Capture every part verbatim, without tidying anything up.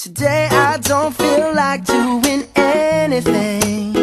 Today I don't feel like doing anything.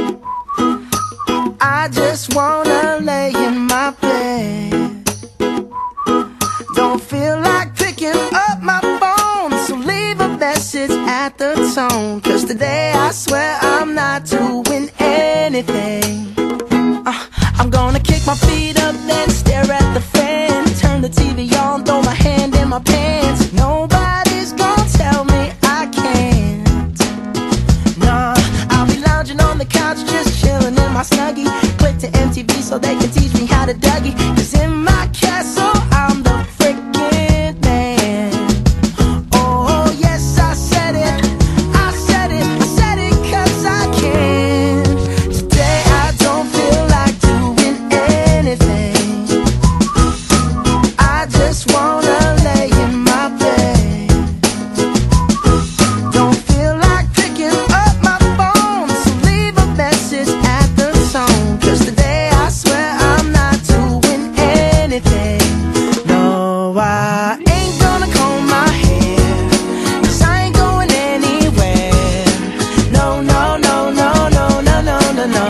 I just wanna lay in my bed. Don't feel like picking up my phone, so leave a message at the tone. Cause today I swear I'm not doing anything. uh, I'm gonna kick my feet up, then stare at the fan. Turn the T V on, throw my hand in my pants. Nobody's gonna tell me I can't. Nah, I'll be lounging on the couch, just chilling in my Snuggie. Click to M T V so they can teach me how to Dougie. Cause in my castle I'm the freaking man. Oh yes, I said it, I said it, I said it cause I can. Today I don't feel like doing anything. I just wanna lay in my bed. Don't feel like picking up my phone, so leave a message at the tone. Cause today I swear I'm not doing anything. No, I ain't gonna comb my hair, cause I ain't going anywhere. No, no, no, no, no, no, no, no, no.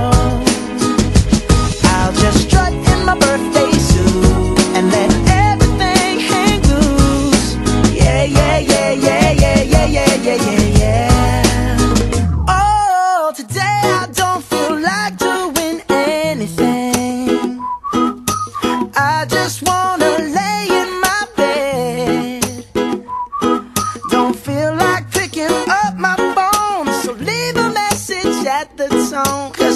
I'll just strut in my birthday suit and let everything hang loose. Yeah, yeah, yeah, yeah, yeah, yeah, yeah, yeah, yeah, yeah. Oh, today I don't feel like doing anything. I just wanna lay in my bed. Don't feel like picking up my phone, so leave a message at the tone.